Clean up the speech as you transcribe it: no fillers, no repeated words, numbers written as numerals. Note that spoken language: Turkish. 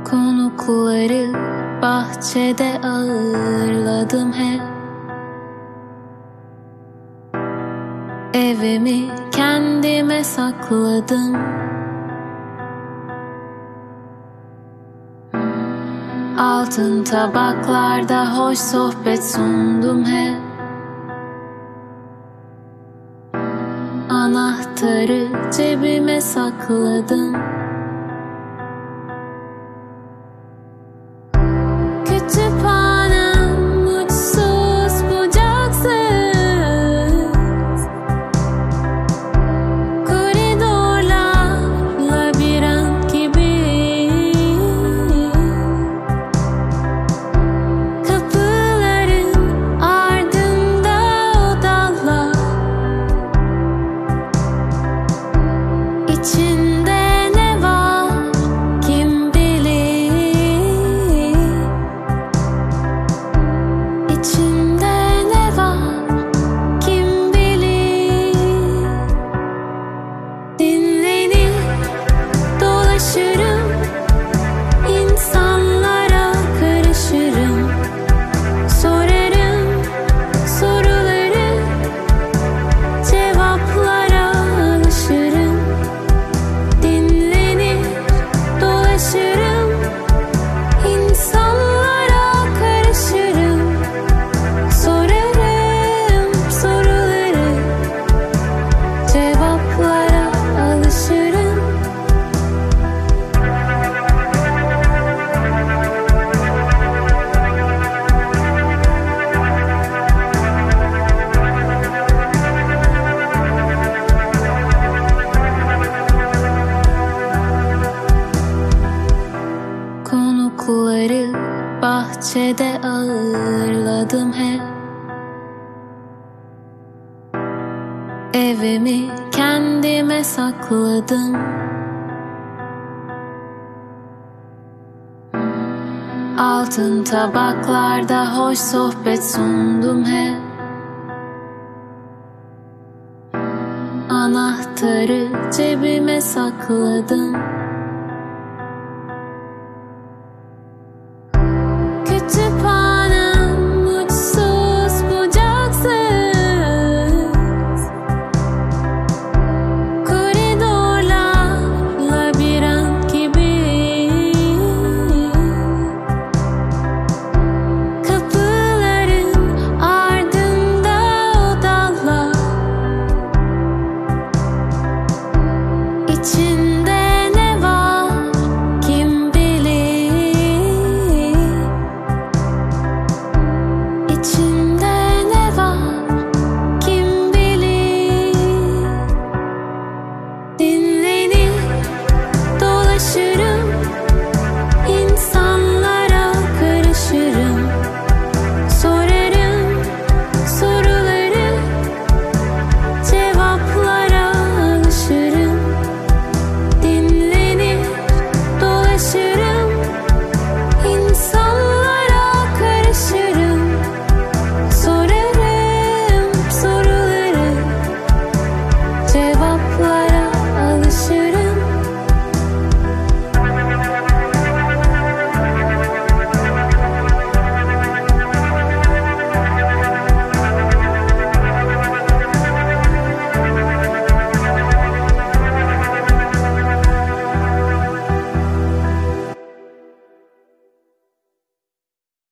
Konukları bahçede ağırladım hep. Evimi kendime sakladım. Altın tabaklarda hoş sohbet sundum hep. Anahtarı cebime sakladım. Kütüphanem mutsuz bucaksız, koridorlar labirent gibi. Kapıların ardında odalar, İçinde ne var kim bilir? İçinde ne var kim bilir? Dinlenir dolaşırım, insanlara karışırım. Sorarım soruları, cevaplara alışırım. Dinlenir dolaşırım, insanlara karışırım. Sorarım soruları, cevaplara alışırım. Konukları bahçede ağırladım hep. Evimi kendime sakladım. Altın tabaklarda hoş sohbet sundum hep. Anahtarı cebime sakladım.